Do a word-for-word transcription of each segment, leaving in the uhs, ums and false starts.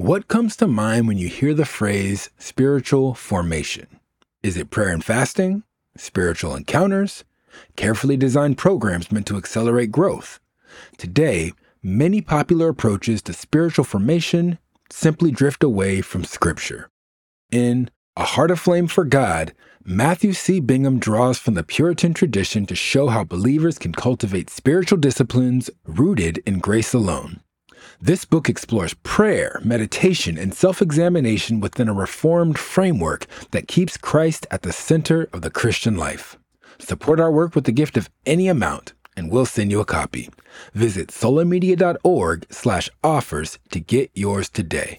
What comes to mind when you hear the phrase spiritual formation? Is it prayer and fasting, spiritual encounters, carefully designed programs meant to accelerate growth? Today, many popular approaches to spiritual formation simply drift away from Scripture. In A Heart Aflame for God, Matthew C. Bingham draws from the Puritan tradition to show how believers can cultivate spiritual disciplines rooted in grace alone. This book explores prayer, meditation, and self-examination within a reformed framework that keeps Christ at the center of the Christian life. Support our work with the gift of any amount, and we'll send you a copy. Visit solamedia.org slash offers to get yours today.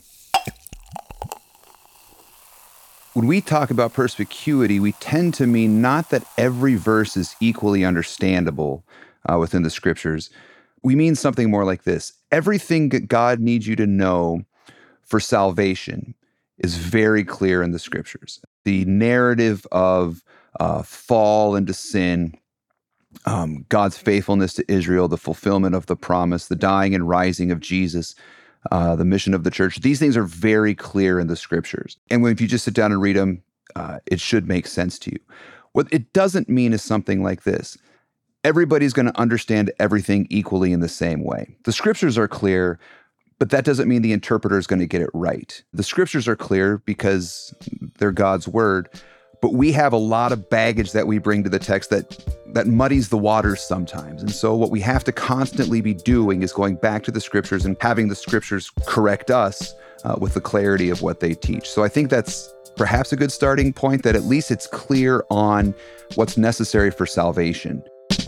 When we talk about perspicuity, we tend to mean not that every verse is equally understandable uh, within the Scriptures. We mean something more like this. Everything that God needs you to know for salvation is very clear in the Scriptures. The narrative of uh, fall into sin, um, God's faithfulness to Israel, the fulfillment of the promise, the dying and rising of Jesus, uh, the mission of the church. These things are very clear in the Scriptures. And when, if you just sit down and read them, uh, it should make sense to you. What it doesn't mean is something like this. Everybody's going to understand everything equally in the same way. The Scriptures are clear, but that doesn't mean the interpreter is going to get it right. The Scriptures are clear because they're God's word, but we have a lot of baggage that we bring to the text that that muddies the waters sometimes. And so what we have to constantly be doing is going back to the Scriptures and having the Scriptures correct us uh, with the clarity of what they teach. So I think that's perhaps a good starting point, that at least it's clear on what's necessary for salvation.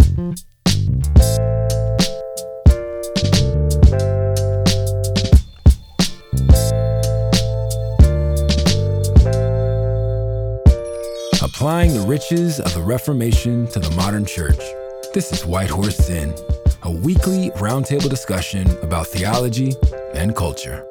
Applying the riches of the Reformation to the modern church. This is White Horse Sin, a weekly roundtable discussion about theology and culture.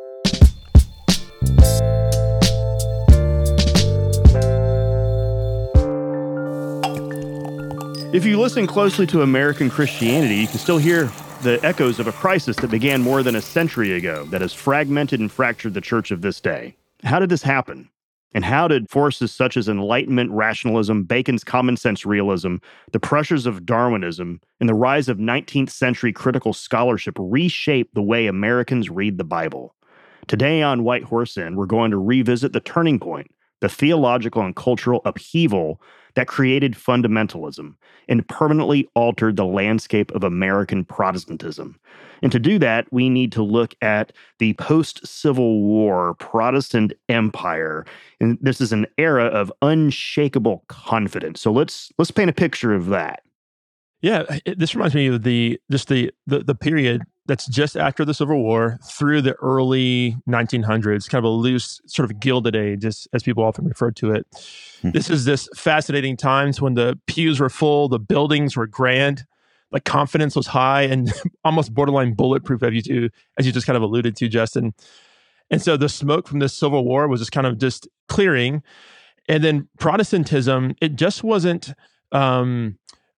If you listen closely to American Christianity, you can still hear the echoes of a crisis that began more than a century ago that has fragmented and fractured the church of this day. How did this happen? And how did forces such as Enlightenment rationalism, Bacon's common sense realism, the pressures of Darwinism, and the rise of nineteenth century critical scholarship reshape the way Americans read the Bible? Today on White Horse Inn, we're going to revisit the turning point, the theological and cultural upheaval that created fundamentalism and permanently altered the landscape of American Protestantism. And to do that, we need to look at the post-Civil War Protestant empire. And this is an era of unshakable confidence. So let's let's paint a picture of that. Yeah, it, this reminds me of the just the, the the period that's just after the Civil War through the early nineteen hundreds, kind of a loose, sort of Gilded Age, as, as people often refer to it. Mm-hmm. This is this fascinating times when the pews were full, the buildings were grand, like confidence was high and almost borderline bulletproof, as you, do, as you just kind of alluded to, Justin. And so the smoke from this Civil War was just kind of just clearing. And then Protestantism, it just wasn't um,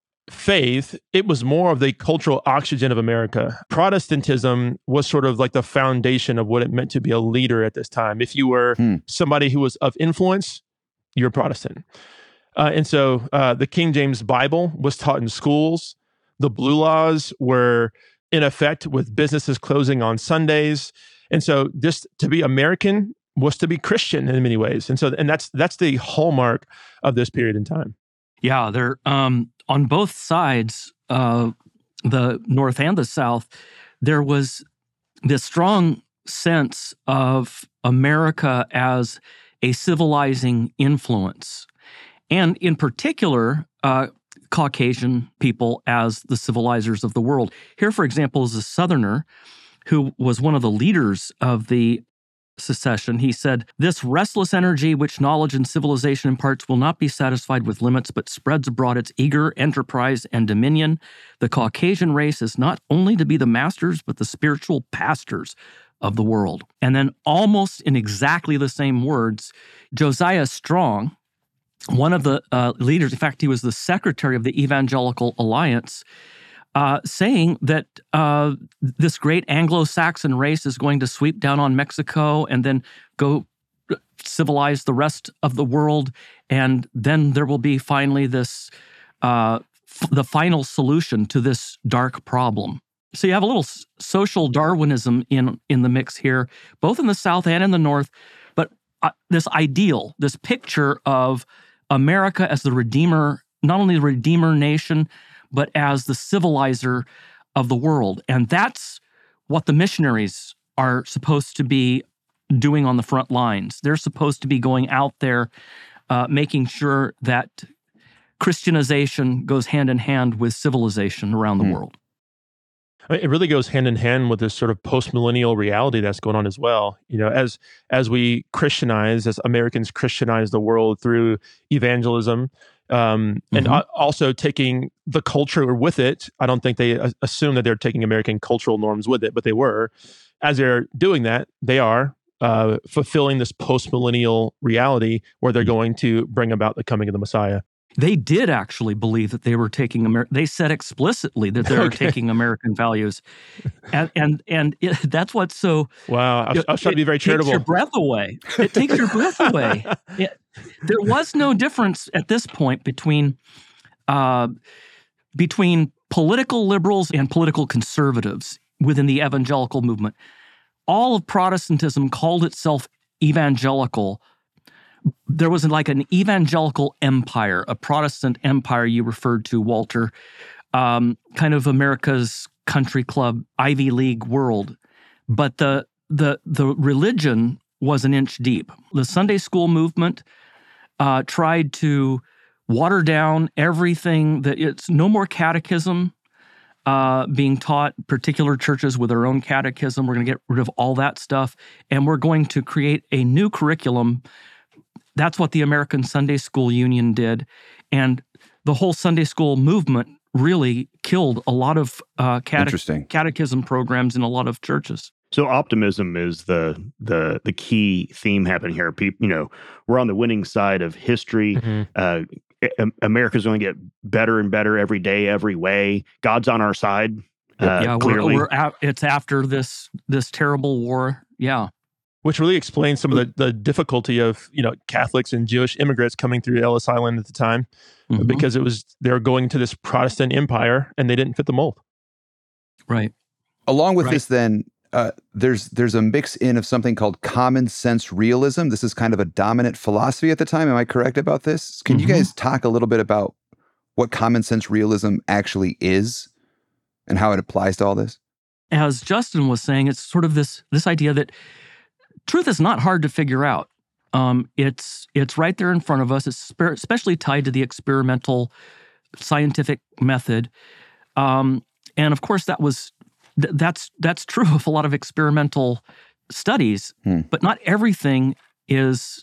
faith, it was more of the cultural oxygen of America. Protestantism was sort of like the foundation of what it meant to be a leader at this time. If you were hmm. somebody who was of influence, you're a Protestant. Uh, and so uh, the King James Bible was taught in schools. The Blue Laws were in effect with businesses closing on Sundays. And so just to be American was to be Christian in many ways. And so, and that's that's the hallmark of this period in time. Yeah, they're um, on both sides, uh, the North and the South, there was this strong sense of America as a civilizing influence. And in particular, uh, Caucasian people as the civilizers of the world. Here, for example, is a Southerner who was one of the leaders of the secession. He said, "This restless energy which knowledge and civilization imparts will not be satisfied with limits, but spreads abroad its eager enterprise and dominion. The Caucasian race is not only to be the masters, but the spiritual pastors of the world." And then almost in exactly the same words, Josiah Strong, one of the uh, leaders, in fact, he was the secretary of the Evangelical Alliance, uh, saying that uh, this great Anglo-Saxon race is going to sweep down on Mexico and then go civilize the rest of the world, and then there will be finally this, uh, f- the final solution to this dark problem. So you have a little s- social Darwinism in in the mix here, both in the South and in the North, but uh, this ideal, this picture of America as the redeemer, not only the redeemer nation, but as the civilizer of the world. And that's what the missionaries are supposed to be doing on the front lines. They're supposed to be going out there, uh, making sure that Christianization goes hand in hand with civilization around the Hmm. world. I mean, it really goes hand in hand with this sort of post-millennial reality that's going on as well. You know, as as we Christianize, as Americans Christianize the world through evangelism, um, and Mhm. a- also taking the culture with it. I don't think they a- assume that they're taking American cultural norms with it, but they were. As they're doing that, they are uh, fulfilling this post-millennial reality where they're going to bring about the coming of the Messiah. They did actually believe that they were taking Amer- they said explicitly that they were Okay. taking American values, and and and it, that's what's so. Wow, I was, I was trying to be very It takes your charitable. breath away. It takes your breath away. It- there was no difference at this point between uh, between political liberals and political conservatives within the evangelical movement. All of Protestantism called itself evangelical. There was like an evangelical empire, a Protestant empire you referred to, Walter, um, kind of America's country club, Ivy League world. But the the the religion was an inch deep. The Sunday school movement uh, tried to water down everything. That it's no more catechism uh, being taught. Particular churches with their own catechism. We're going to get rid of all that stuff, and we're going to create a new curriculum. That's what the American Sunday School Union did. And the whole Sunday school movement really killed a lot of uh, cate- Interesting. catechism programs in a lot of churches. So optimism is the the the key theme happening here. People, you know, we're on the winning side of history. Mhm. Uh, A- America's going to get better and better every day, every way. God's on our side. Uh, yeah, we're, clearly. we're at, it's after this this terrible war. Yeah. Which really explains some of the, the difficulty of, you know, Catholics and Jewish immigrants coming through Ellis Island at the time, Mhm. because it was they were going to this Protestant empire and they didn't fit the mold. Right. Along with Right. this, then, uh, there's there's a mix in of something called common sense realism. This is kind of a dominant philosophy at the time. Am I correct about this? Can you Mhm. guys talk a little bit about what common sense realism actually is and how it applies to all this? As Justin was saying, it's sort of this this idea that truth is not hard to figure out. Um, it's it's right there in front of us. It's spe- especially tied to the experimental scientific method, um, and of course that was th- that's that's true of a lot of experimental studies. Hmm. But not everything is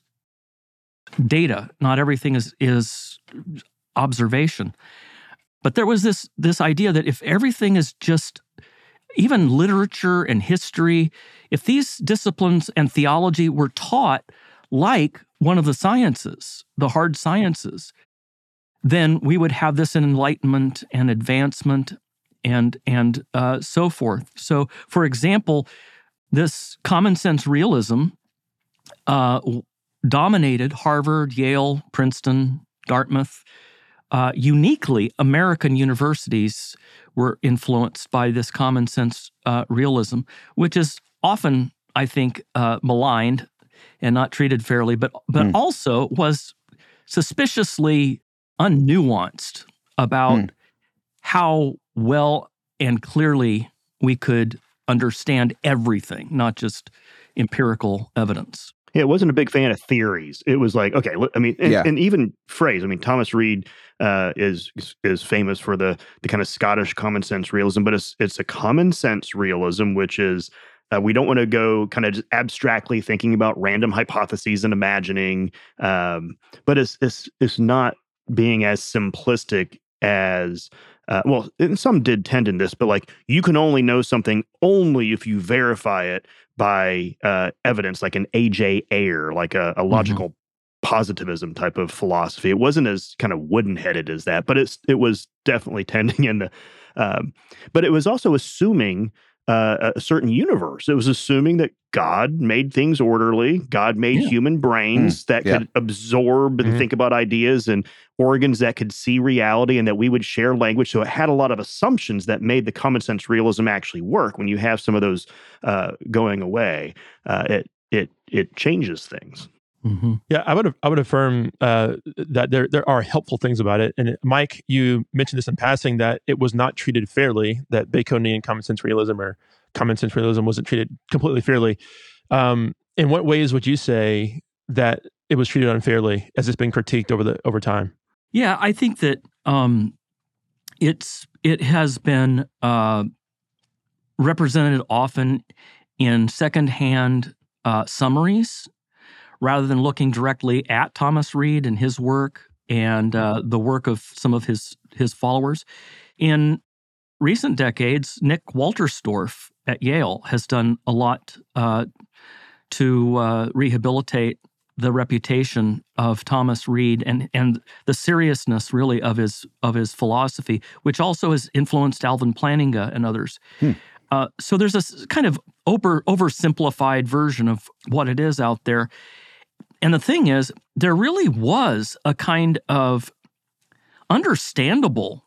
data. Not everything is is observation. But there was this this idea that if everything is just even literature and history, if these disciplines and theology were taught like one of the sciences, the hard sciences, then we would have this enlightenment and advancement and and uh, so forth. So, for example, this common sense realism uh, dominated Harvard, Yale, Princeton, Dartmouth. Uh, uniquely, American universities were influenced by this common sense uh, realism, which is often, I think, uh, maligned and not treated fairly, but but Hmm. also was suspiciously unnuanced about Hmm. how well and clearly we could understand everything, not just empirical evidence. Yeah, it wasn't a big fan of theories. It was like, okay, look, I mean, and, Yeah. and even phrase. I mean, Thomas Reid uh, is is famous for the the kind of Scottish common sense realism, but it's it's a common sense realism, which is uh, we don't want to go kind of just abstractly thinking about random hypotheses and imagining, um, but it's it's it's not being as simplistic as. Uh, well, and some did tend in this, but like you can only know something only if you verify it by uh, evidence, like an A J Ayer, like a, a logical positivism type of philosophy. It wasn't as kind of wooden-headed as that, but it's it was definitely tending in the Um, but it was also assuming uh, a certain universe. It was assuming that God made things orderly. God made Yeah. human brains Mm, that yeah. could absorb and Mhm. think about ideas, and organs that could see reality, and that we would share language. So it had a lot of assumptions that made the common sense realism actually work. When you have some of those uh, going away, uh, it it it changes things. Mm-hmm. Yeah, I would I would affirm uh, that there there are helpful things about it. And Mike, you mentioned this in passing that it was not treated fairly. That Baconian common sense realism or common sense realism wasn't treated completely fairly. Um, in what ways would you say that it was treated unfairly, as it's been critiqued over the over time? Yeah, I think that um, it's it has been uh, represented often in secondhand uh, summaries, rather than looking directly at Thomas Reid and his work and uh, the work of some of his his followers. In recent decades, Nick Walterstorff at Yale has done a lot uh, to uh, rehabilitate the reputation of Thomas Reid and and the seriousness really of his of his philosophy, which also has influenced Alvin Plantinga and others. Hmm. Uh, so there's a kind of over oversimplified version of what it is out there. And the thing is, there really was a kind of understandable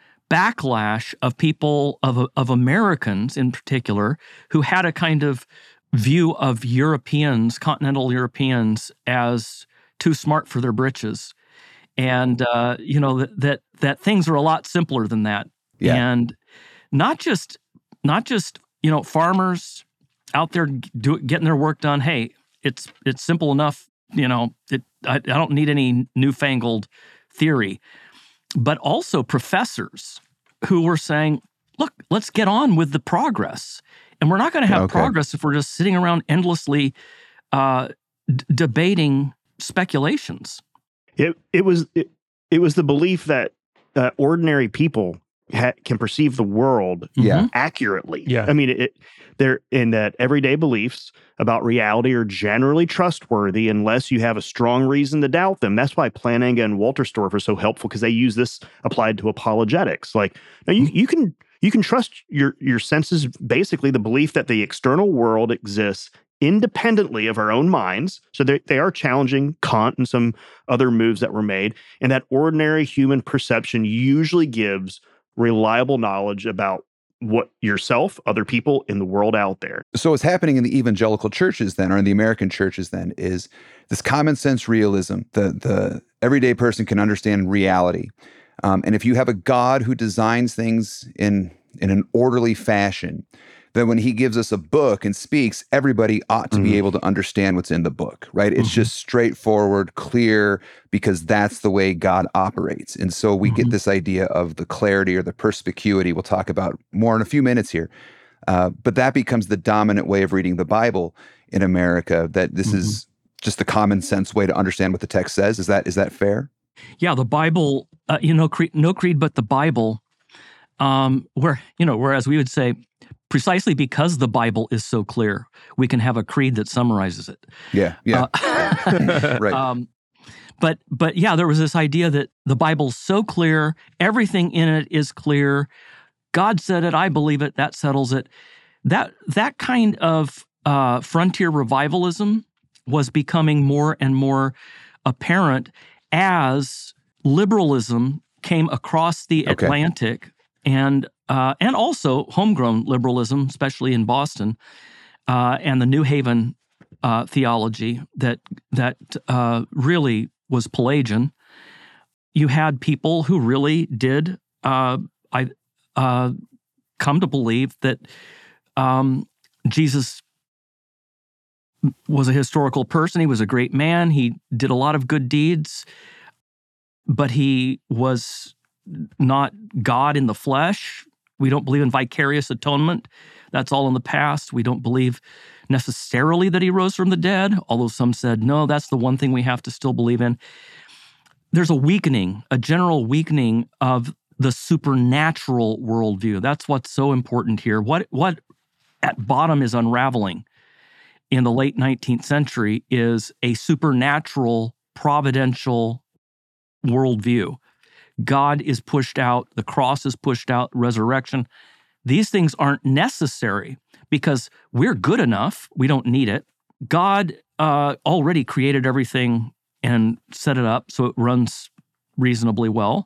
backlash of people, of, of Americans in particular, who had a kind of view of Europeans, continental Europeans, as too smart for their britches. And, uh, you know, that, that that things are a lot simpler than that. Yeah. And not just, not just, you know, farmers out there do, getting their work done. Hey, it's it's simple enough. You know, it, I, I don't need any newfangled theory. But also professors who were saying, look, let's get on with the progress. And we're not going to have Okay. progress if we're just sitting around endlessly uh, d- debating speculations. It it was it, it was the belief that uh, ordinary people ha- can perceive the world Yeah. accurately. Yeah. I mean, it, they're in that everyday beliefs about reality are generally trustworthy unless you have a strong reason to doubt them. That's why Plantinga and Walterstorff are so helpful, because they use this applied to apologetics. Like, now you you can you can trust your your senses, basically the belief that the external world exists independently of our own minds. So they they are challenging Kant and some other moves that were made, and that ordinary human perception usually gives reliable knowledge about what yourself, other people in the world out there. So what's happening in the evangelical churches then, or in the American churches then, is this common sense realism. The the everyday person can understand reality. Um, and if you have a God who designs things in in an orderly fashion, then when he gives us a book and speaks, everybody ought to Mhm. be able to understand what's in the book, right? It's Mhm. just straightforward, clear, because that's the way God operates. And so we get Mhm. this idea of the clarity or the perspicuity we'll talk about more in a few minutes here. Uh, but that becomes the dominant way of reading the Bible in America, that this is just the common sense way to understand what the text says. Is that is that fair? Yeah, the Bible, uh, you know, cre- no creed but the Bible. Um, where you know, whereas we would say, precisely because the Bible is so clear, we can have a creed that summarizes it. Yeah, yeah. Uh, Right. Um, but but yeah, there was this idea that the Bible's so clear, everything in it is clear. God said it, I believe it, that settles it. That that kind of uh, frontier revivalism was becoming more and more apparent as liberalism came across the Okay. Atlantic, and uh, and also homegrown liberalism, especially in Boston, uh, and the New Haven uh, theology that that uh, really was Pelagian. You had people who really did uh, I uh, come to believe that um, Jesus was a historical person. He was a great man. He did a lot of good deeds, but he was not God in the flesh. We don't believe in vicarious atonement. That's all in the past. We don't believe necessarily that he rose from the dead, although some said, no, that's the one thing we have to still believe in. There's a weakening, a general weakening of the supernatural worldview. That's what's so important here. What, what at bottom is unraveling in the late nineteenth century is a supernatural, providential worldview. God is pushed out, the cross is pushed out, resurrection. These things aren't necessary because we're good enough. We don't need it. God uh, already created everything and set it up so it runs reasonably well.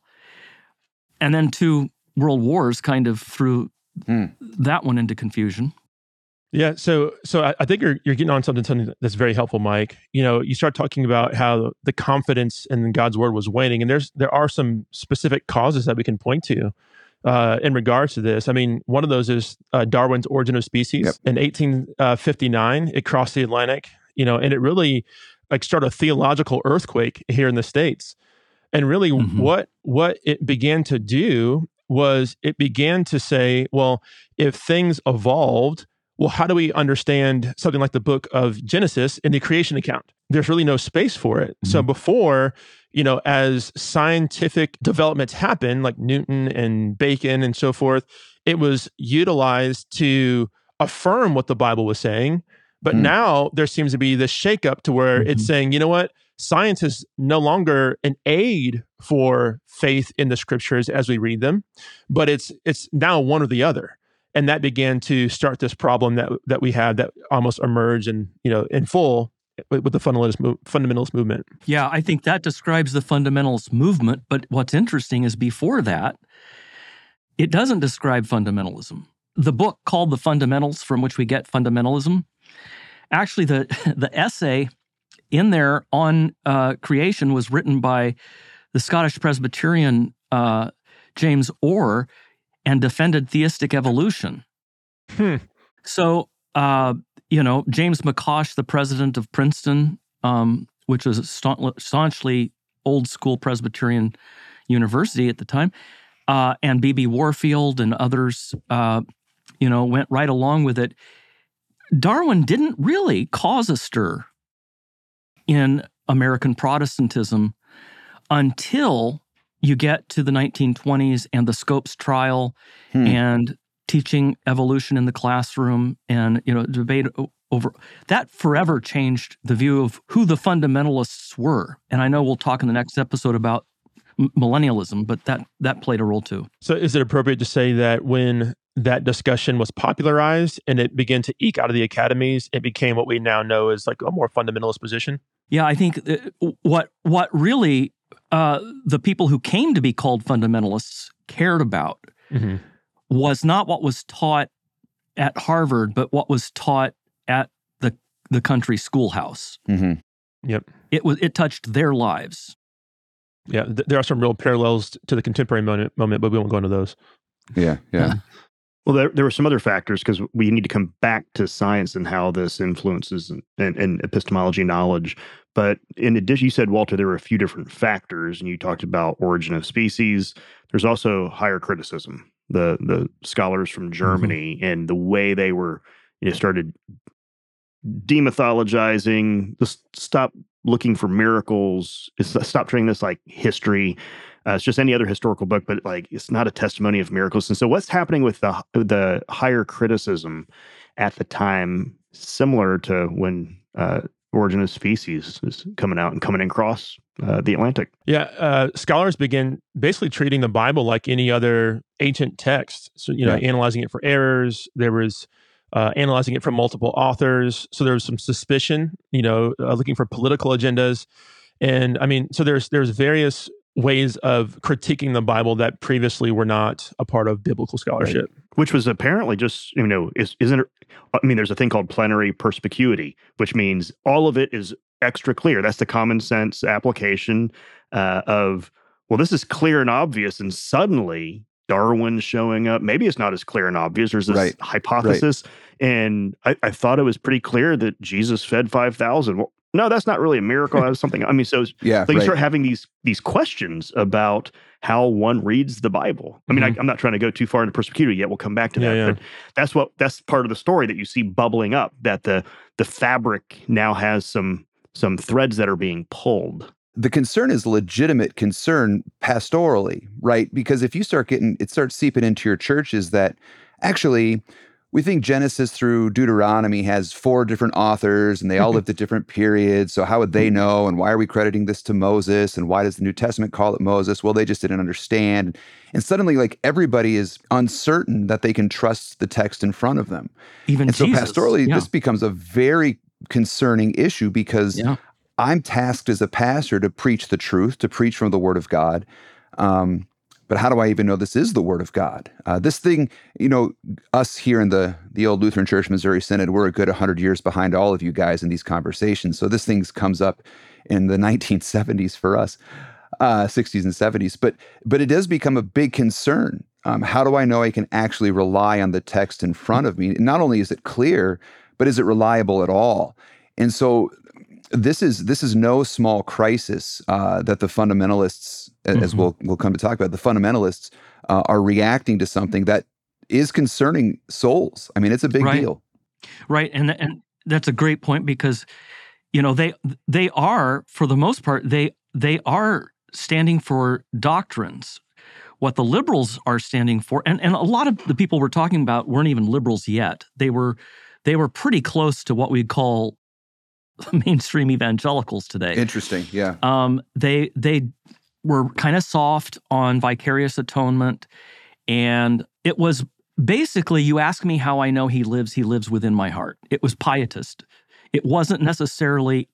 And then two world wars kind of threw hmm. that one into confusion. Yeah, so so I, I think you're you're getting on something, something that's very helpful, Mike. You know, you start talking about how the confidence in God's word was waning, and there's there are some specific causes that we can point to uh, in regards to this. I mean, one of those is uh, Darwin's Origin of Species. Yep. In eighteen fifty-nine, it crossed the Atlantic, you know, and it really like started a theological earthquake here in the States. And really, mm-hmm. what what it began to do was it began to say, well, if things evolved, well, how do we understand something like the book of Genesis in the creation account? There's really no space for it. Mm-hmm. So before, you know, as scientific developments happen, like Newton and Bacon and so forth, it was utilized to affirm what the Bible was saying. But mm-hmm. now there seems to be this shakeup to where mm-hmm. it's saying, you know what? Science is no longer an aid for faith in the scriptures as we read them, but it's it's now one or the other. And that began to start this problem that that we had that almost emerged in, you know, in full with, with the fundamentalist, move, fundamentalist movement. Yeah, I think that describes the fundamentalist movement. But what's interesting is before that, it doesn't describe fundamentalism. The book called The Fundamentals, from which we get fundamentalism, actually the, the essay in there on uh, creation was written by the Scottish Presbyterian uh, James Orr, and defended theistic evolution. Hmm. So, uh, you know, James McCosh, the president of Princeton, um, which was a staunchly old school Presbyterian university at the time, uh, and B B Warfield and others, uh, you know, went right along with it. Darwin didn't really cause a stir in American Protestantism until you get to the nineteen twenties and the Scopes trial hmm. and teaching evolution in the classroom and, you know, debate over that forever changed the view of who the fundamentalists were. And I know we'll talk in the next episode about millennialism, but that that played a role too. So is it appropriate to say that when that discussion was popularized and it began to eke out of the academies, it became what we now know as like a more fundamentalist position? Yeah, I think what what really uh, the people who came to be called fundamentalists cared about mm-hmm. was not what was taught at Harvard, but what was taught at the the country schoolhouse. Mm-hmm. Yep, it was it touched their lives. Yeah, th- there are some real parallels to the contemporary moment, moment, but we won't go into those. Yeah, yeah. yeah. Well, there, there were some other factors because we need to come back to science and how this influences and, and, and epistemology knowledge. But in addition, you said, Walter, there were a few different factors, and you talked about Origin of Species. There's also higher criticism. The the scholars from Germany mm-hmm. and the way they were, you know, started demythologizing, just stop looking for miracles, stop treating this like history. Uh, it's just any other historical book, but like it's not a testimony of miracles. And so what's happening with the the higher criticism at the time, similar to when uh, Origin of Species is coming out and coming across uh, the Atlantic? Yeah, uh, scholars begin basically treating the Bible like any other ancient text. So, you know, yeah. analyzing it for errors. There was uh, analyzing it from multiple authors. So there was some suspicion, you know, uh, looking for political agendas. And I mean, so there's there's various ways of critiquing the Bible that previously were not a part of biblical scholarship. Right. Which was apparently just, you know, is, isn't it, I mean, there's a thing called plenary perspicuity, which means all of it is extra clear. That's the common sense application uh, of, well, this is clear and obvious, and suddenly Darwin showing up. Maybe it's not as clear and obvious. There's this right. hypothesis, right. and I, I thought it was pretty clear that Jesus fed five thousand. Well, no, that's not really a miracle. That was something. I mean, so yeah, so you right. start having these these questions about how one reads the Bible. I mean, mm-hmm. I, I'm not trying to go too far into perspicuity yet. We'll come back to yeah, that. Yeah. But that's what that's part of the story that you see bubbling up. That the the fabric now has some some threads that are being pulled. The concern is legitimate concern pastorally, right? Because if you start getting, it starts seeping into your churches that actually we think Genesis through Deuteronomy has four different authors and they all lived at different periods. So how would they know? And why are we crediting this to Moses? And why does the New Testament call it Moses? Well, they just didn't understand. And suddenly, like, everybody is uncertain that they can trust the text in front of them. Even and so Jesus, pastorally, yeah. this becomes a very concerning issue because Yeah. I'm tasked as a pastor to preach the truth, to preach from the Word of God. Um, But how do I even know this is the Word of God? Uh, this thing, you know, us here in the the old Lutheran Church Missouri Synod, we're a good one hundred years behind all of you guys in these conversations. So this thing comes up in the nineteen seventies for us, uh, sixties and seventies. But but it does become a big concern. Um, how do I know I can actually rely on the text in front of me? Not only is it clear, but is it reliable at all? And so this is this is no small crisis uh, that the fundamentalists, as Mm-hmm. we'll we'll come to talk about, the fundamentalists uh, are reacting to something that is concerning souls. I mean, it's a big Right. deal. Right, and and that's a great point because, you know, they they are, for the most part, they they are standing for doctrines. What the liberals are standing for, and, and a lot of the people we're talking about weren't even liberals yet. They were they were pretty close to what we'd call mainstream evangelicals today. Interesting, yeah. Um, they they were kind of soft on vicarious atonement, and it was basically, you ask me how I know he lives, he lives within my heart. It was pietist. It wasn't necessarily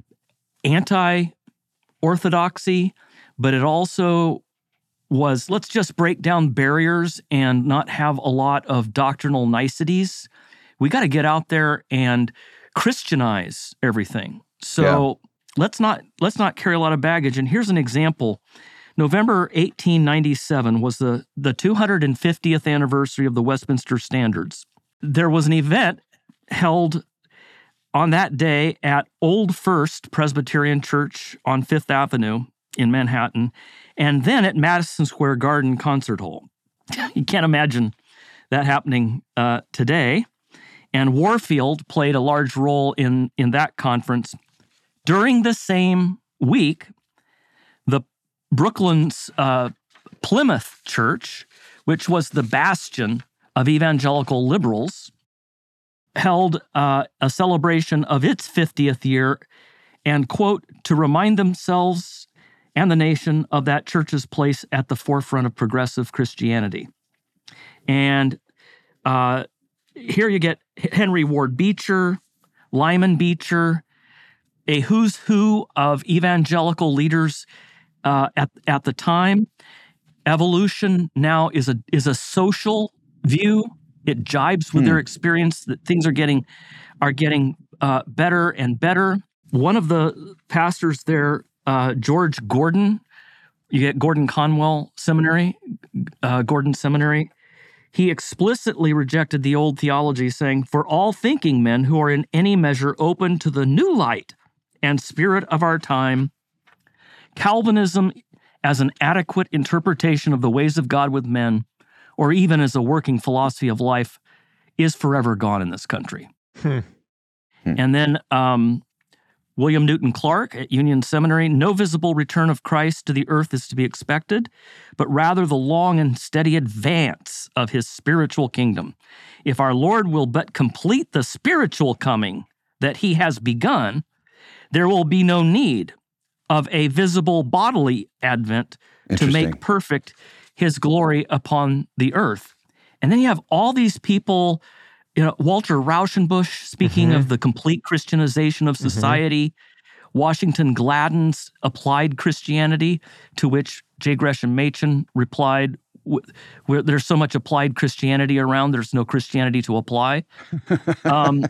anti-orthodoxy, but it also was, let's just break down barriers and not have a lot of doctrinal niceties. We got to get out there and Christianize everything. So let's not let's not carry a lot of baggage. And here's an example. November eighteen ninety-seven was the, the two hundred fiftieth anniversary of the Westminster Standards. There was an event held on that day at Old First Presbyterian Church on Fifth Avenue in Manhattan, and then at Madison Square Garden Concert Hall. You can't imagine that happening uh, today. And Warfield played a large role in, in that conference. During the same week, the Brooklyn's uh, Plymouth Church, which was the bastion of evangelical liberals, held uh, a celebration of its fiftieth year and, quote, to remind themselves and the nation of that church's place at the forefront of progressive Christianity. And uh, here you get Henry Ward Beecher, Lyman Beecher, a who's who of evangelical leaders uh, at at the time. Evolution now is a is a social view. It jibes with Hmm. their experience that things are getting are getting uh, better and better. One of the pastors there, uh, George Gordon, you get Gordon Conwell Seminary, uh, Gordon Seminary. He explicitly rejected the old theology, saying, "For all thinking men who are in any measure open to the new light and spirit of our time, Calvinism as an adequate interpretation of the ways of God with men, or even as a working philosophy of life, is forever gone in this country." Hmm. Hmm. And then um, William Newton Clark at Union Seminary, "No visible return of Christ to the earth is to be expected, but rather the long and steady advance of his spiritual kingdom. If our Lord will but complete the spiritual coming that he has begun, there will be no need of a visible bodily advent to Interesting. make perfect his glory upon the earth." And then you have all these people, you know, Walter Rauschenbusch speaking Mhm. of the complete Christianization of Mhm. society, Washington Gladden's applied Christianity, to which J. Gresham Machen replied, "W- where there's so much applied Christianity around, there's no Christianity to apply." Um,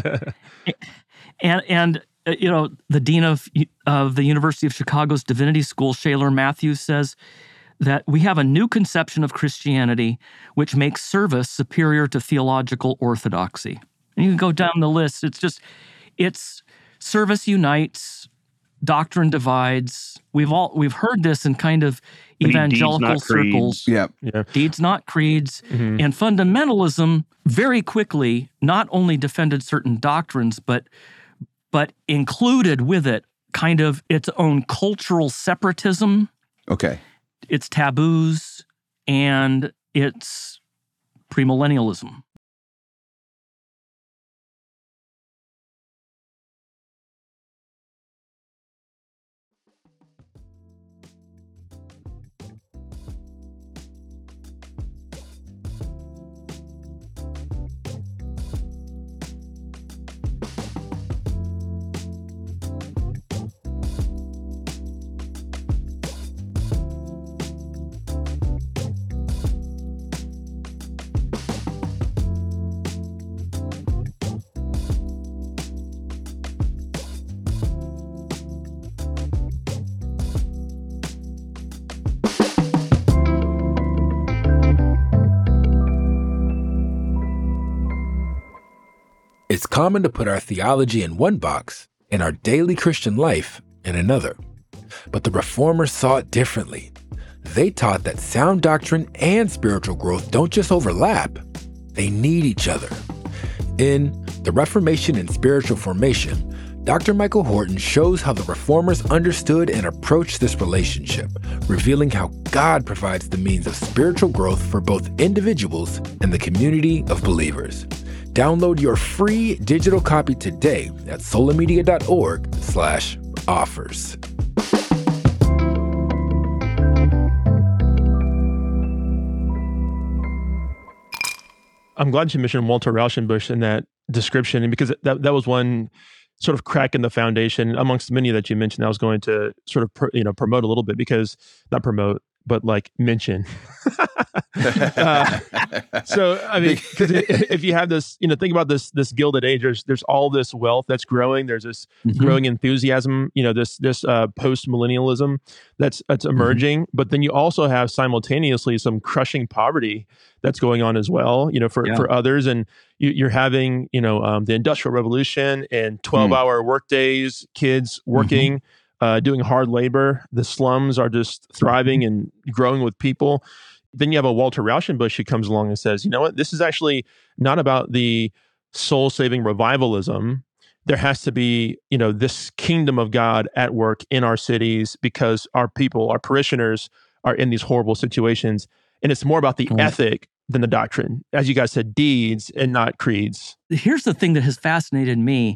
and and uh, you know, the dean of of the University of Chicago's Divinity School, Shaler Matthews, says that we have a new conception of Christianity which makes service superior to theological orthodoxy. And you can go down the list. It's just, it's service unites, doctrine divides. We've all we've heard this in kind of We need deeds, evangelical not circles. creeds. Yeah. Yeah. Deeds, not creeds. Mhm. And fundamentalism very quickly not only defended certain doctrines, but but included with it kind of its own cultural separatism, Okay. its taboos, and its premillennialism. common to put our theology in one box and our daily Christian life in another. But the Reformers saw it differently. They taught that sound doctrine and spiritual growth don't just overlap, they need each other. In The Reformation and Spiritual Formation, Doctor Michael Horton shows how the Reformers understood and approached this relationship, revealing how God provides the means of spiritual growth for both individuals and the community of believers. Download your free digital copy today at solamedia.org slash offers. I'm glad you mentioned Walter Rauschenbusch in that description, because that, that was one sort of crack in the foundation amongst many that you mentioned. I was going to sort of, pro, you know, promote a little bit, because not promote, but like mention. uh, so, I mean, because if you have this, you know, think about this, this Gilded Age, there's, there's all this wealth that's growing. There's this mm-hmm. growing enthusiasm, you know, this, this uh, post-millennialism that's, that's emerging. Mm-hmm. But then you also have simultaneously some crushing poverty that's going on as well, you know, for, yeah. for others. And you, you're having, you know, um, the Industrial Revolution and twelve hour mm. work days, kids working, mm-hmm. uh, doing hard labor. The slums are just thriving and growing with people. Then you have a Walter Rauschenbusch who comes along and says, you know what, this is actually not about the soul-saving revivalism. There has to be, you know, this kingdom of God at work in our cities, because our people, our parishioners are in these horrible situations. And it's more about the mm. ethic than the doctrine. As you guys said, deeds and not creeds. Here's the thing that has fascinated me.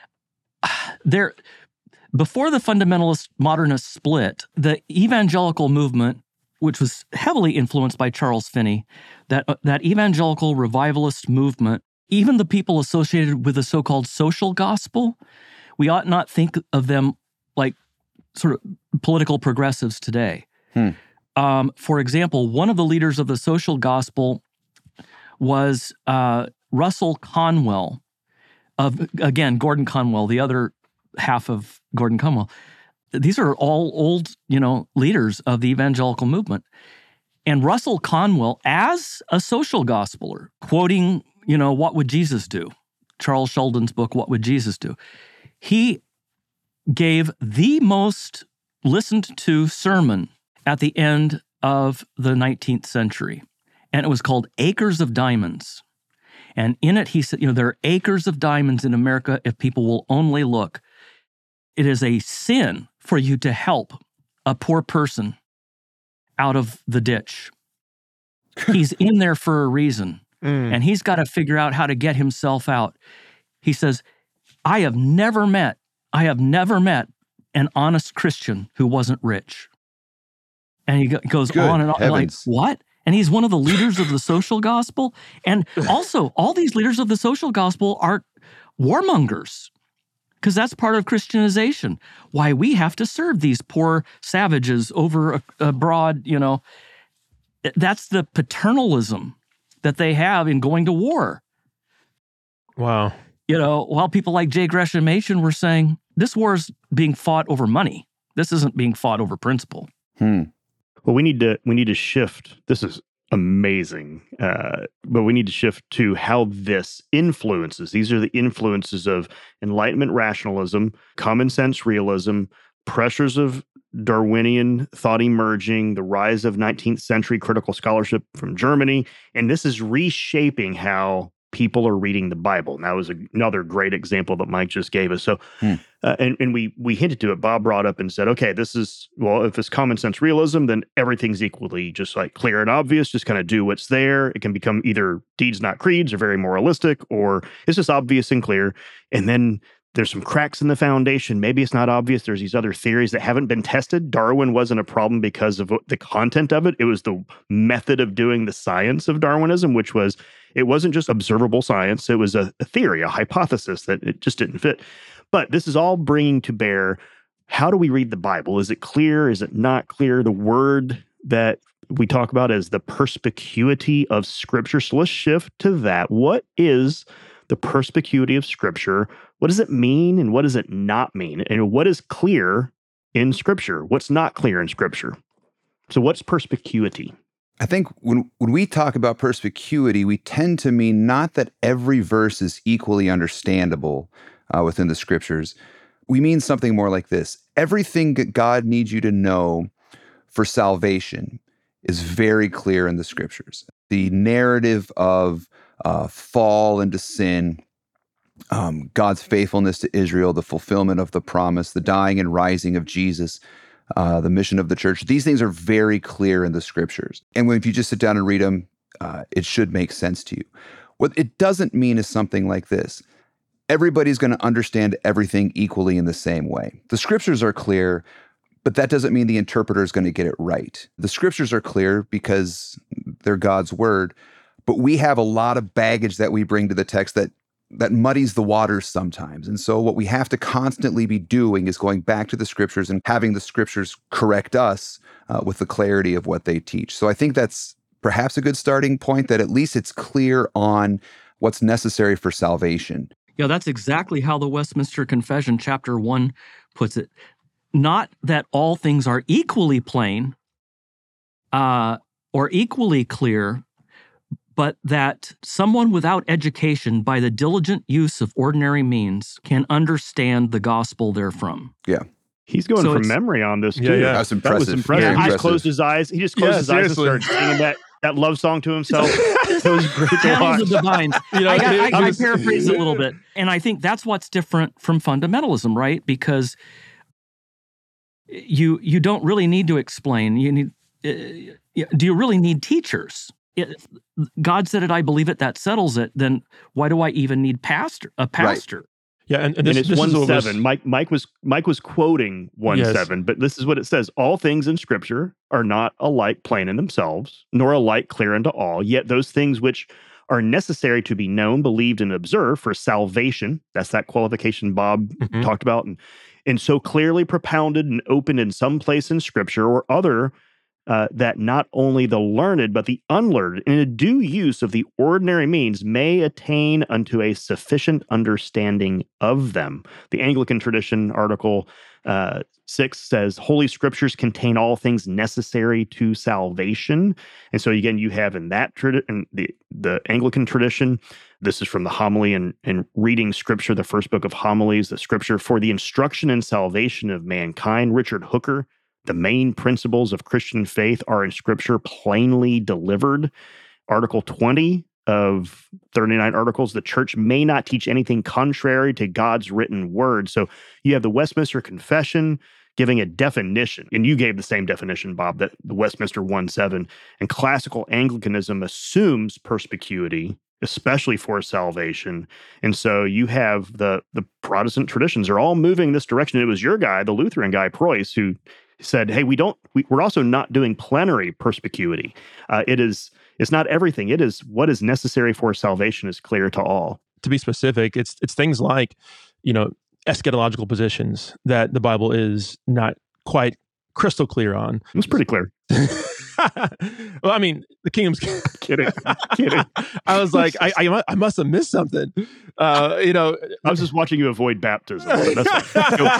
There, before the fundamentalist modernist split, the evangelical movement, which was heavily influenced by Charles Finney, that uh, that evangelical revivalist movement, even the people associated with the so-called social gospel, we ought not think of them like sort of political progressives today. Hmm. Um, for example, one of the leaders of the social gospel was uh, Russell Conwell, of, again, Gordon Conwell, the other half of Gordon Conwell. These are all old, you know, leaders of the evangelical movement. And Russell Conwell, as a social gospeler, quoting, you know, What Would Jesus Do? Charles Sheldon's book, What Would Jesus Do? He gave the most listened to sermon at the end of the nineteenth century. And it was called Acres of Diamonds. And in it, he said, you know, there are acres of diamonds in America if people will only look. It is a sin for you to help a poor person out of the ditch. He's in there for a reason, mm. and he's got to figure out how to get himself out. He says, I have never met, I have never met an honest Christian who wasn't rich. And he goes Good on and on, heavens. Like, what? And he's one of the leaders of the social gospel. And also, all these leaders of the social gospel are warmongers, because that's part of Christianization. Why we have to serve these poor savages over abroad, you know. That's the paternalism that they have in going to war. Wow. You know, while people like J. Gresham Machen were saying, this war is being fought over money. This isn't being fought over principle. Hmm. Well, we need to we need to shift. This is amazing, uh, but we need to shift to how this influences. These are the influences of Enlightenment rationalism, common sense realism, pressures of Darwinian thought emerging, the rise of nineteenth century critical scholarship from Germany, and this is reshaping how people are reading the Bible. And that was a, another great example that Mike just gave us. So, hmm. uh, and, and we we hinted to it. Bob brought up and said, okay, this is, well, if it's common sense realism, then everything's equally just like clear and obvious. Just kind of do what's there. It can become either deeds, not creeds, or very moralistic, or it's just obvious and clear. And then there's some cracks in the foundation. Maybe it's not obvious. There's these other theories that haven't been tested. Darwin wasn't a problem because of the content of it. It was the method of doing the science of Darwinism, which was, it wasn't just observable science. It was a, a theory, a hypothesis that it just didn't fit. But this is all bringing to bear, how do we read the Bible? Is it clear? Is it not clear? The word that we talk about as the perspicuity of Scripture. So let's shift to that. What is the perspicuity of Scripture? What does it mean, and what does it not mean? And what is clear in Scripture? What's not clear in Scripture? So what's perspicuity? I think when, when we talk about perspicuity, we tend to mean not that every verse is equally understandable uh, within the scriptures. We mean something more like this. Everything that God needs you to know for salvation is very clear in the scriptures. The narrative of uh, fall into sin, um, God's faithfulness to Israel, the fulfillment of the promise, the dying and rising of Jesus, uh, the mission of the church. These things are very clear in the scriptures. And when, if you just sit down and read them, uh, it should make sense to you. What it doesn't mean is something like this. Everybody's going to understand everything equally in the same way. The scriptures are clear, but that doesn't mean the interpreter is going to get it right. The scriptures are clear because they're God's word, but we have a lot of baggage that we bring to the text that that muddies the waters sometimes. And so what we have to constantly be doing is going back to the scriptures and having the scriptures correct us uh, with the clarity of what they teach. So I think that's perhaps a good starting point, that at least it's clear on what's necessary for salvation. Yeah, that's exactly how the Westminster Confession, chapter one, puts it. Not that all things are equally plain uh, or equally clear, but that someone without education, by the diligent use of ordinary means, can understand the gospel therefrom. Yeah. He's going So from it's- memory on this, too. Yeah, yeah. That's That impressive. was impressive. Very He just impressive. closed his eyes. He just closed Yeah, his eyes and seriously. started singing that, that love song to himself. It was great to Channels watch. of divine. You know, I, got, it I, I was- paraphrase it a little bit. And I think that's what's different from fundamentalism, right? Because you you don't really need to explain. You need. Uh, do you really need teachers? It, God said it, I believe it, that settles it. Then why do I even need pastor a pastor? Yeah, and, and And this, it's this one is what was- seven. Mike Mike was Mike was quoting one Yes. seven, but this is what it says: all things in Scripture are not alike plain in themselves, nor alike clear unto all. Yet those things which are necessary to be known, believed, and observed for salvation, that's that qualification Bob Mhm. talked about, and, and so clearly propounded and opened in some place in Scripture or other, uh, that not only the learned, but the unlearned, in a due use of the ordinary means, may attain unto a sufficient understanding of them. The Anglican tradition, Article uh, six, says, Holy Scriptures contain all things necessary to salvation. And so again, you have in that tradition, the, the Anglican tradition, this is from the homily and, and reading Scripture, the first book of homilies, the Scripture for the instruction and salvation of mankind. Richard Hooker, the main principles of Christian faith are in Scripture plainly delivered. Article twenty of thirty-nine articles, the church may not teach anything contrary to God's written word. So you have the Westminster Confession giving a definition, and you gave the same definition, Bob, that the Westminster one seven, and classical Anglicanism assumes perspicuity, especially for salvation. And so you have the, the Protestant traditions are all moving in this direction. It was your guy, the Lutheran guy, Preuss, who said, hey, we don't, we, we're also not doing plenary perspicuity. Uh, it is, it's not everything. It is what is necessary for salvation is clear to all. To be specific, it's it's things like, you know, eschatological positions that the Bible is not quite crystal clear on. It was pretty clear. Well, I mean, the kingdom's Kidding. Kidding. I was like, I, I, mu- I must have missed something. Uh, you know, I was just watching you avoid baptism. That's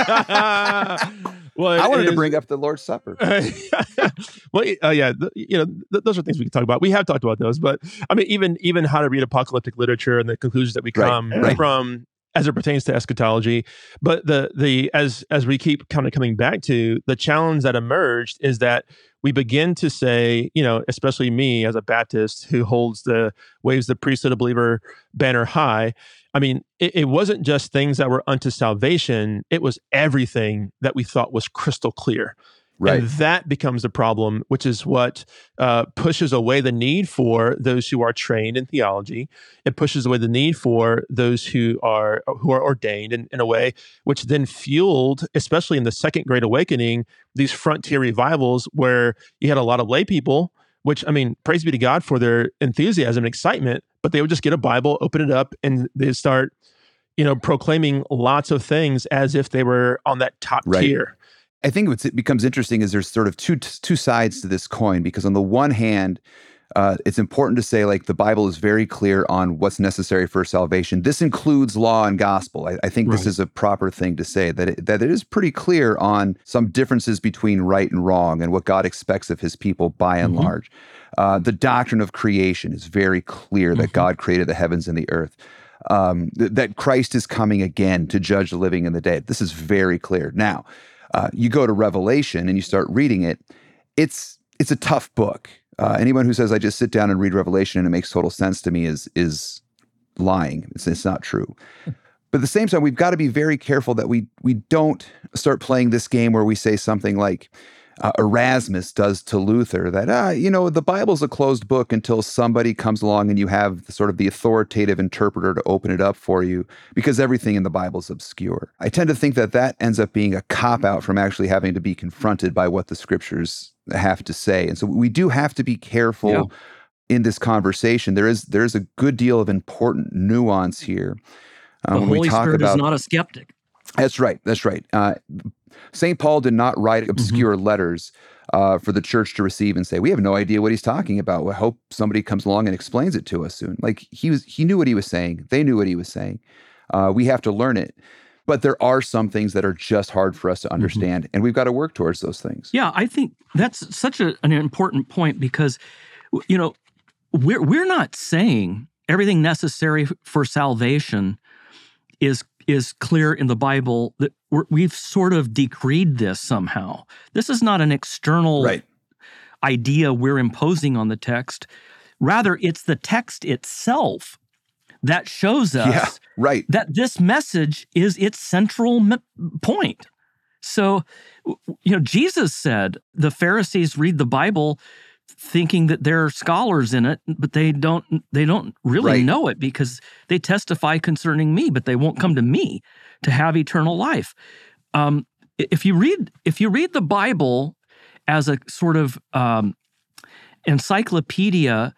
well, I wanted it to is- bring up the Lord's Supper. well, uh, yeah, th- you know, th- those are things we can talk about. We have talked about those, but I mean, even even how to read apocalyptic literature and the conclusions that we Right, come right. from as it pertains to eschatology. But the the as as we keep kind of coming back to, the challenge that emerged is that we begin to say, you know, especially me as a Baptist who holds the waves the priesthood of believer banner high. I mean, it, it wasn't just things that were unto salvation. It was everything that we thought was crystal clear. Right. And that becomes a problem, which is what uh, pushes away the need for those who are trained in theology. It pushes away the need for those who are who are ordained in, in a way, which then fueled, especially in the Second Great Awakening, these frontier revivals where you had a lot of lay people, which, I mean, praise be to God for their enthusiasm and excitement, but they would just get a Bible, open it up, and they'd start, you know, proclaiming lots of things as if they were on that top Right. tier. I think what's, it becomes interesting is there's sort of two two sides to this coin, because on the one hand, Uh, it's important to say, like, the Bible is very clear on what's necessary for salvation. This includes law and gospel. I, I think Right. this is a proper thing to say, that it, that it is pretty clear on some differences between right and wrong and what God expects of his people by and Mhm. large. Uh, the doctrine of creation is very clear that Mhm. God created the heavens and the earth. Um, th- that Christ is coming again to judge the living and the dead. This is very clear. Now, uh, you go to Revelation and you start reading it. It's it's a tough book. Uh, anyone who says I just sit down and read Revelation and it makes total sense to me is is lying. It's, it's not true. But at the same time, we've got to be very careful that we we don't start playing this game where we say something like uh, Erasmus does to Luther, that ah, you know, the Bible's a closed book until somebody comes along and you have the, sort of the authoritative interpreter to open it up for you, because everything in the Bible is obscure. I tend to think that that ends up being a cop-out from actually having to be confronted by what the scriptures have to say. And so we do have to be careful Yeah. in this conversation. There is there is a good deal of important nuance here. Um, The when we Holy talk Spirit about, is not a skeptic. that's right. That's right. Uh, Saint Paul did not write obscure letters uh, for the church to receive and say, "We have no idea what he's talking about. We hope somebody comes along and explains it to us soon." Like he was, he knew what he was saying. They knew what he was saying. Uh, we have to learn it. But there are some things that are just hard for us to understand, and we've got to work towards those things. Yeah, I think that's such a, an important point because, you know, we're we're not saying everything necessary for salvation is is clear in the Bible. That we're, we've sort of decreed this somehow. This is not an external Right. idea we're imposing on the text. Rather, it's the text itself that shows us Yeah. Right. that this message is its central me- point. So, w- you know, Jesus said the Pharisees read the Bible thinking that there are scholars in it, but they don't they don't really Right. know it because they testify concerning me, but they won't come to me to have eternal life. Um, i- if you read if you read the Bible as a sort of um, encyclopedia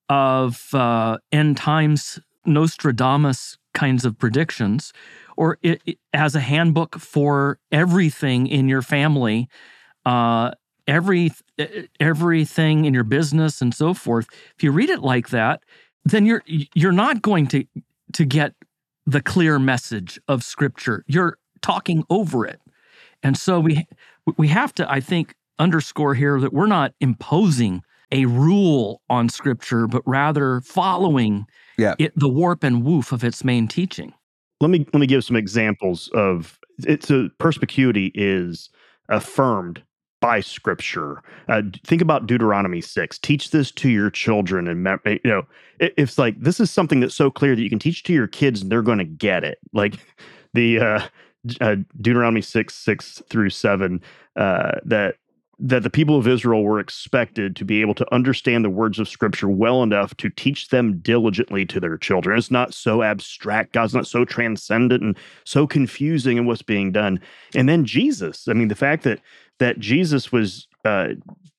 of uh, end times Nostradamus kinds of predictions, or it, it- as a handbook for everything in your family, uh, every everything in your business, and so forth. If you read it like that, then you're you're not going to to get the clear message of Scripture. You're talking over it, and so we we have to, I think, underscore here that we're not imposing a rule on Scripture, but rather following Yeah. it, the warp and woof of its main teaching. Let me let me give some examples of it's a perspicuity is affirmed by Scripture. Uh, think about Deuteronomy six. Teach this to your children, and mem- you know it, it's like this is something that's so clear that you can teach to your kids, and they're going to get it. Like the uh, uh, Deuteronomy six six through seven uh, that. that the people of Israel were expected to be able to understand the words of Scripture well enough to teach them diligently to their children. It's not so abstract. God's not so transcendent and so confusing in what's being done. And then Jesus, I mean, the fact that that Jesus was, uh,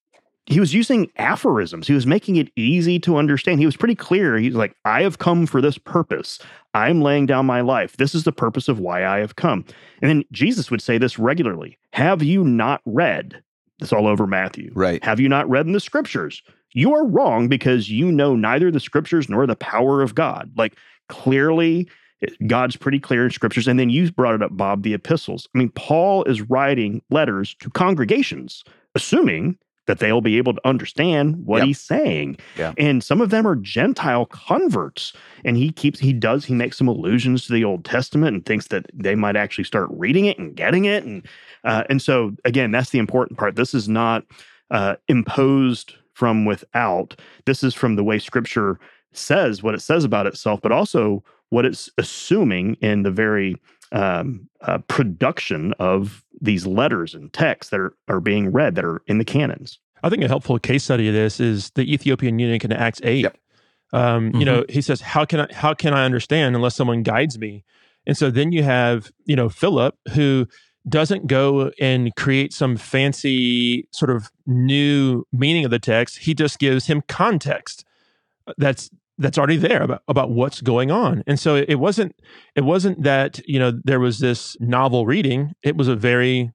he was using aphorisms. He was making it easy to understand. He was pretty clear. He's like, I have come for this purpose. I'm laying down my life. This is the purpose of why I have come. And then Jesus would say this regularly. Have you not read? It's all over Matthew. Right. Have you not read in the Scriptures? You are wrong because you know neither the Scriptures nor the power of God. Like clearly, God's pretty clear in Scriptures. And then you brought it up, Bob, the epistles. I mean, Paul is writing letters to congregations, assuming that they'll be able to understand what Yep. he's saying. Yeah. And some of them are Gentile converts. And he keeps, he does, he makes some allusions to the Old Testament and thinks that they might actually start reading it and getting it. And uh, and so, again, that's the important part. This is not uh, imposed from without. This is from the way Scripture says what it says about itself, but also what it's assuming in the very um, uh, production of these letters and texts that are, are being read, that are in the canons. I think a helpful case study of this is the Ethiopian eunuch in Acts eight. Yep. Um, Mhm. You know, he says, "How can I? How can I understand unless someone guides me?" And so then you have, you know, Philip, who doesn't go and create some fancy sort of new meaning of the text. He just gives him context that's that's already there about, about what's going on. And so it wasn't it wasn't that, you know, there was this novel reading. It was a very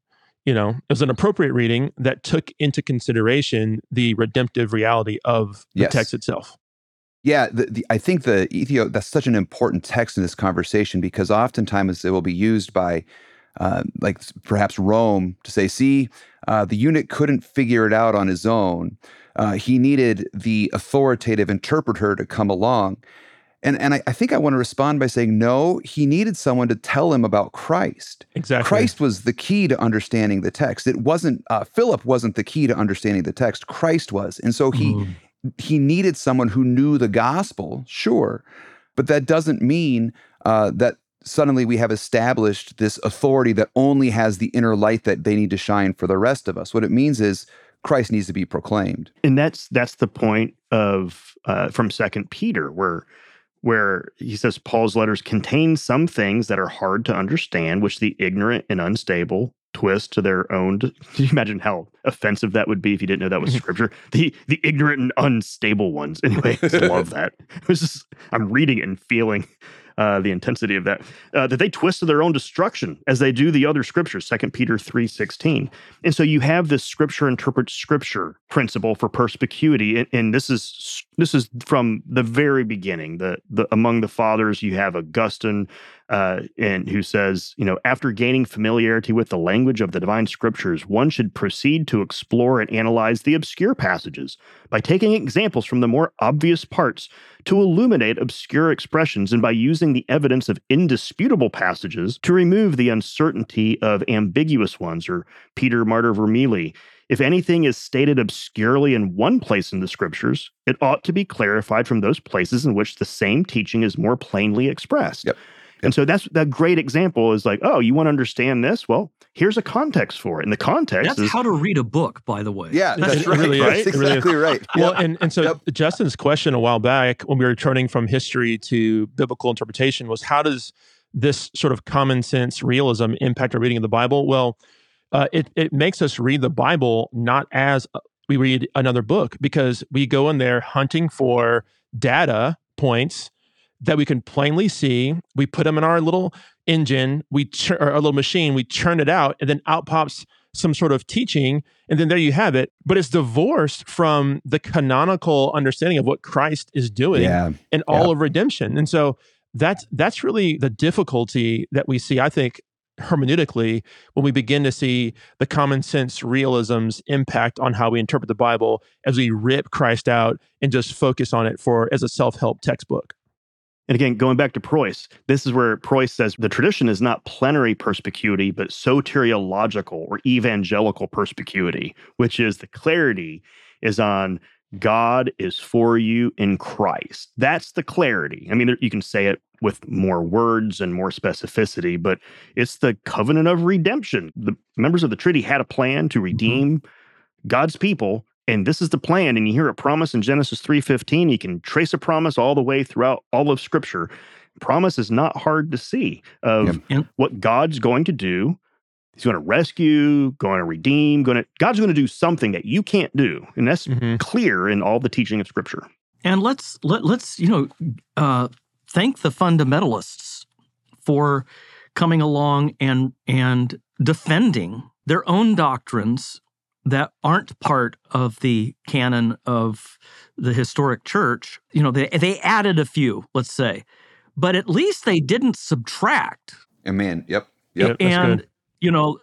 you know, it was an appropriate reading that took into consideration the redemptive reality of the Yes. text itself. Yeah, the, the, I think the Ethiop, that's such an important text in this conversation because oftentimes it will be used by, uh, like perhaps Rome to say, see, uh, the eunuch couldn't figure it out on his own. Uh, he needed the authoritative interpreter to come along. And, and I, I think I want to respond by saying, no, he needed someone to tell him about Christ. Exactly. Christ was the key to understanding the text. It wasn't, uh, Philip wasn't the key to understanding the text. Christ was. And so he... Mm. He needed someone who knew the gospel, sure, but that doesn't mean uh, that suddenly we have established this authority that only has the inner light that they need to shine for the rest of us. What it means is Christ needs to be proclaimed. And that's that's the point of uh, from Second Peter, where where he says Paul's letters contain some things that are hard to understand, which the ignorant and unstable twist to their own. Can you imagine how offensive that would be if you didn't know that was scripture? The the ignorant and unstable ones. Anyway, I just love that. It was just, I'm reading it and feeling uh, the intensity of that. Uh, that they twist to their own destruction as they do the other scriptures, Second Peter three sixteen. And so you have this scripture interprets scripture principle for perspicuity, and, and this is this is from the very beginning. The the among the fathers you have Augustine, uh, and who says, you know, after gaining familiarity with the language of the divine scriptures, one should proceed to explore and analyze the obscure passages by taking examples from the more obvious parts to illuminate obscure expressions, and by using the evidence of indisputable passages to remove the uncertainty of ambiguous ones. Or Peter Martyr Vermigli, if anything is stated obscurely in one place in the scriptures, it ought to be clarified from those places in which the same teaching is more plainly expressed. Yep. And so that's that great example is like, oh, you want to understand this? Well, here's a context for it. And the context That's is how to read a book, by the way. Yeah, that's It right. really is. That's It really is. exactly right. Well, Yep. and, and so Yep. Justin's question a while back when we were turning from history to biblical interpretation was, how does this sort of common sense realism impact our reading of the Bible? Well, uh, it, it makes us read the Bible not as we read another book, because we go in there hunting for data points that we can plainly see. We put them in our little engine, we chur- or our little machine, we churn it out, and then out pops some sort of teaching, and then there you have it. But it's divorced from the canonical understanding of what Christ is doing Yeah. and all Yeah. of redemption. And so that's that's really the difficulty that we see, I think, hermeneutically, when we begin to see the common sense realism's impact on how we interpret the Bible as we rip Christ out and just focus on it for as a self-help textbook. And again, going back to Preuss, this is where Preuss says the tradition is not plenary perspicuity, but soteriological or evangelical perspicuity, which is the clarity is on God is for you in Christ. That's the clarity. I mean, there, you can say it with more words and more specificity, but it's the covenant of redemption. The members of the Trinity had a plan to redeem mm-hmm. God's people. And this is the plan, and you hear a promise in Genesis three fifteen. You can trace a promise all the way throughout all of Scripture. Promise is not hard to see of Yep. what God's going to do. He's going to rescue, going to redeem, going to God's going to do something that you can't do, and that's Mhm. clear in all the teaching of Scripture. And let's let, let's you know uh, thank the fundamentalists for coming along and and defending their own doctrines that aren't part of the canon of the historic church. You know, they they added a few, let's say, but at least they didn't subtract. Amen. Yep. Yep, Yep. that's And good. you know,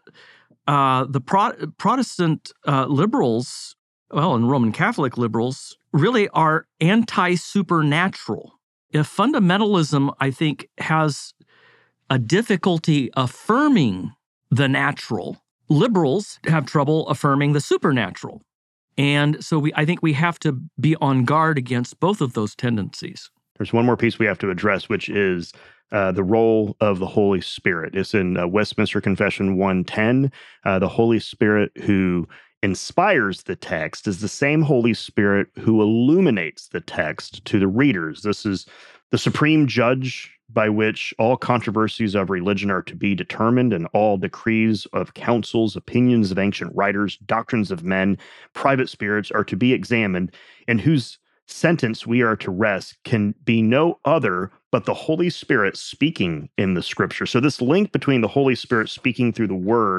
uh, the Pro- Protestant uh, liberals, well, and Roman Catholic liberals, really are anti-supernatural. If fundamentalism, I think, has a difficulty affirming the natural, liberals have trouble affirming the supernatural. And so we, I think we have to be on guard against both of those tendencies. There's one more piece we have to address, which is uh, the role of the Holy Spirit. It's in uh, Westminster Confession one ten. Uh, the Holy Spirit who inspires the text is the same Holy Spirit who illuminates the text to the readers. This is the supreme judge by which all controversies of religion are to be determined, and all decrees of councils, opinions of ancient writers, doctrines of men, private spirits are to be examined, and whose sentence we are to rest can be no other but the Holy Spirit speaking in the Scripture. So this link between the Holy Spirit speaking through the Word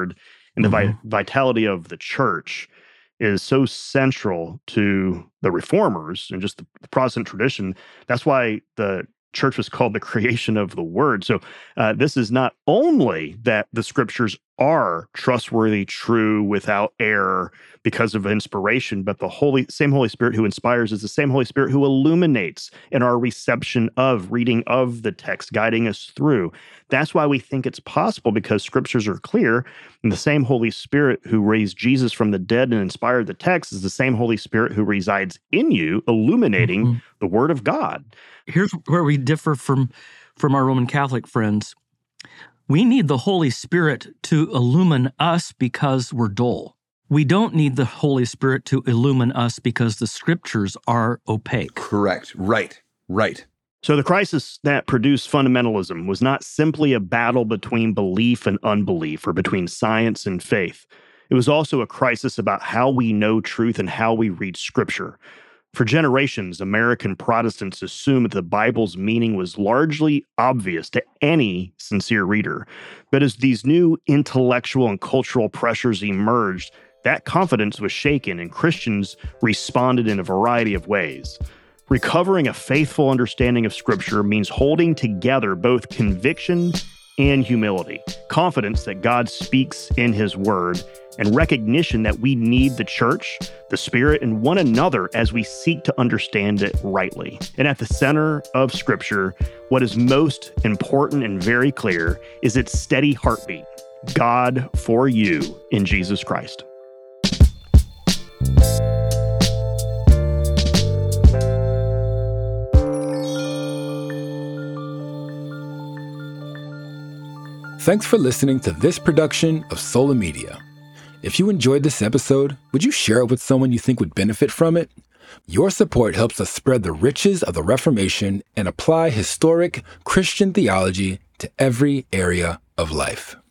And the Mhm. vi- vitality of the church is so central to the reformers and just the Protestant tradition. That's why the church was called the creation of the word. So uh, this is not only that the scriptures are trustworthy, true, without error because of inspiration, but the Holy same Holy Spirit who inspires is the same Holy Spirit who illuminates in our reception of reading of the text, guiding us through. That's why we think it's possible, because scriptures are clear, and the same Holy Spirit who raised Jesus from the dead and inspired the text is the same Holy Spirit who resides in you, illuminating Mhm. the word of God. Here's where we differ from from our Roman Catholic friends. We need the Holy Spirit to illumine us because we're dull. We don't need the Holy Spirit to illumine us because the scriptures are opaque. Correct. Right. Right. So the crisis that produced fundamentalism was not simply a battle between belief and unbelief, or between science and faith. It was also a crisis about how we know truth and how we read Scripture. For generations, American Protestants assumed that the Bible's meaning was largely obvious to any sincere reader. But as these new intellectual and cultural pressures emerged, that confidence was shaken, and Christians responded in a variety of ways. Recovering a faithful understanding of Scripture means holding together both conviction and humility, confidence that God speaks in His Word, and recognition that we need the church, the Spirit, and one another as we seek to understand it rightly. And at the center of Scripture, what is most important and very clear is its steady heartbeat: God for you in Jesus Christ. Thanks for listening to this production of Sola Media. If you enjoyed this episode, would you share it with someone you think would benefit from it? Your support helps us spread the riches of the Reformation and apply historic Christian theology to every area of life.